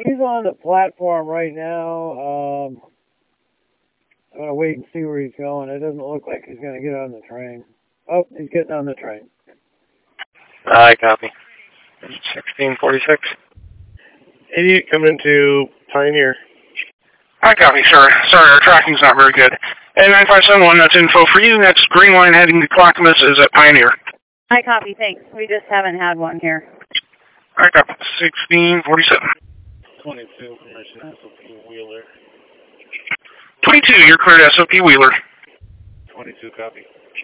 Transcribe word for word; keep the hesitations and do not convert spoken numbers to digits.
He's on the platform right now. Um, I'm going to wait and see where he's going. It doesn't look like he's going to get on the train. Oh, he's getting on the train. I copy. sixteen forty-six. Idiot coming into Pioneer. I copy, sir. Sorry, our tracking's not very good. And nine five seven one, that's info for you. That's green line heading to Clackamas is at Pioneer. I copy, thanks. We just haven't had one here. I copy. sixteen forty-seven. twenty-two, S O P Wheeler. twenty-two, you're cleared S O P Wheeler. twenty-two, copy.